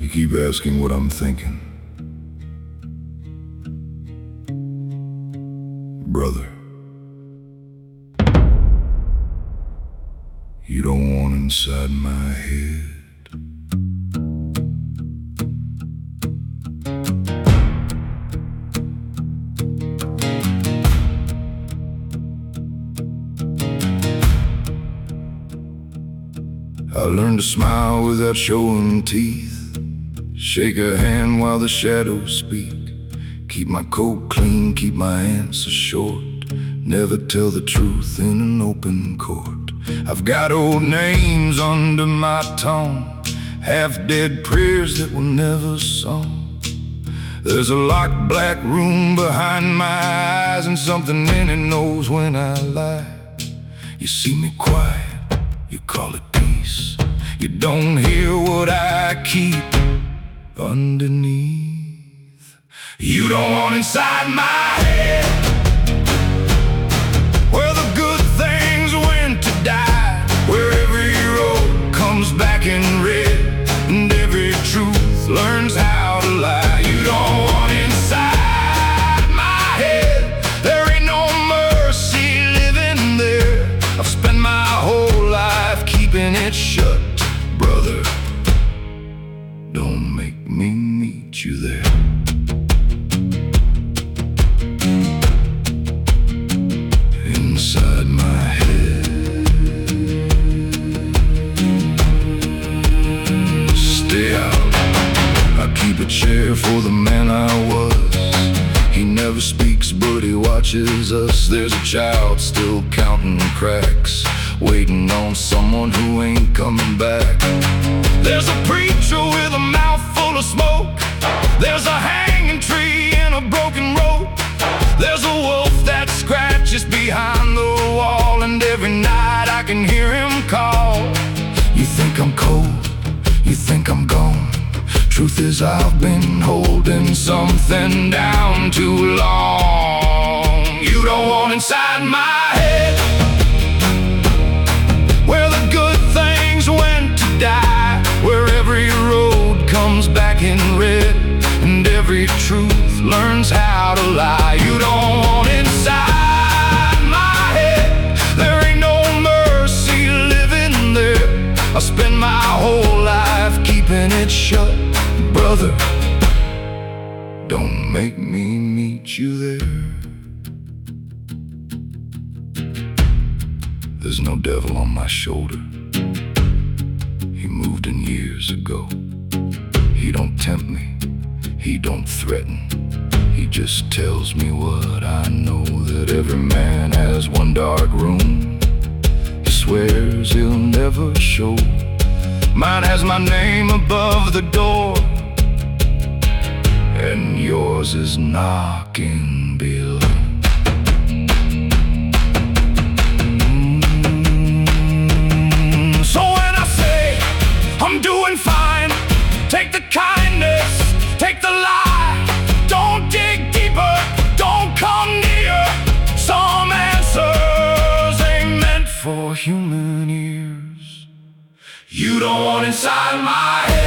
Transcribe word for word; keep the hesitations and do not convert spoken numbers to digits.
You keep asking what I'm thinking. Brother, you don't want inside my head. I learned to smile without showing teeth, shake a hand while the shadows speak, keep my coat clean, keep my answers short, never tell the truth in an open court. I've got old names under my tongue, half-dead prayers that were never sung. There's a locked black room behind my eyes, and something in it knows when I lie. You see me quiet, you call it peace. You don't hear what I keep underneath. You don't want inside my head, where the good things went to die, where every road comes back in red, and every truth learns how to lie. You don't want inside my head, there ain't no mercy living there. I've spent my whole life keeping it shut. Brother, don't make me meet you there. Inside my head, stay out. I keep a chair for the man I was. He never speaks, but he watches us. There's a child still counting cracks, waiting on someone who ain't coming back. There's a preacher with a mouth full of smoke. There's a hanging tree and a broken rope. There's a wolf that scratches behind the wall, and every night I can hear him call. You think I'm cold, you think I'm gone. Truth is I've been holding something down too long. You don't want inside my head, where the good things went to die, where every road comes back in red, and every truth learns how to lie. You don't want inside my head, there ain't no mercy living there. I spend my whole life keeping it shut. Brother, don't make me meet you there. There's no devil on my shoulder. He moved in years ago. He don't tempt me, he don't threaten. He just tells me what I know, that every man has one dark room he swears he'll never show. Mine has my name above the door, and yours is knocking below. I'm doing fine. Take the kindness, take the lie. Don't dig deeper, don't come near. Some answers ain't meant for human ears. You don't want inside my head.